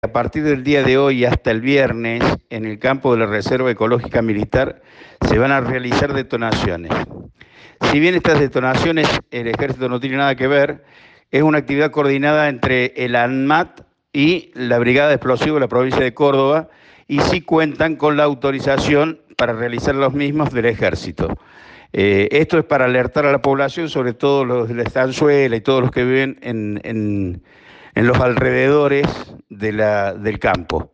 A partir del día de hoy hasta el viernes, en el campo de la Reserva Ecológica Militar, se van a realizar detonaciones. Si bien estas detonaciones el Ejército no tiene nada que ver, es una actividad coordinada entre el ANMAT y la Brigada de Explosivos de la provincia de Córdoba, y sí cuentan con la autorización para realizar los mismos del Ejército. Esto es para alertar a la población, sobre todo los de la estanzuela y todos los que viven en los alrededores del campo.